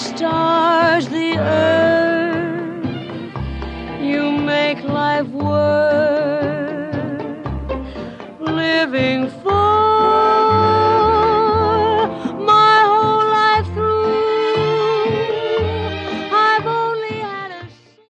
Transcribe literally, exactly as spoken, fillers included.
stars, the earth. You make life worth living for.